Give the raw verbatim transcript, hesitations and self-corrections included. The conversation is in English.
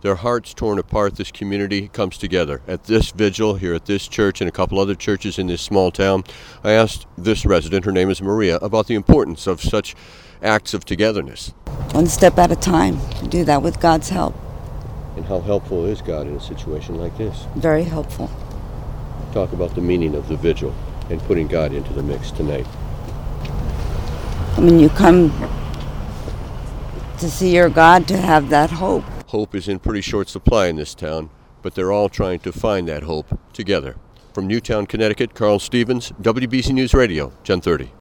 their hearts torn apart, this community comes together. At this vigil here at this church and a couple other churches in this small town, I asked this resident, her name is Maria, about the importance of such acts of togetherness. One step at a time. Do that with God's help. And how helpful is God in a situation like this? Very helpful. Talk about the meaning of the vigil and putting God into the mix tonight. I mean, you come to see your God to have that hope. Hope is in pretty short supply in this town, but they're all trying to find that hope together. From Newtown, Connecticut, Carl Stevens, W B C News Radio, ten thirty.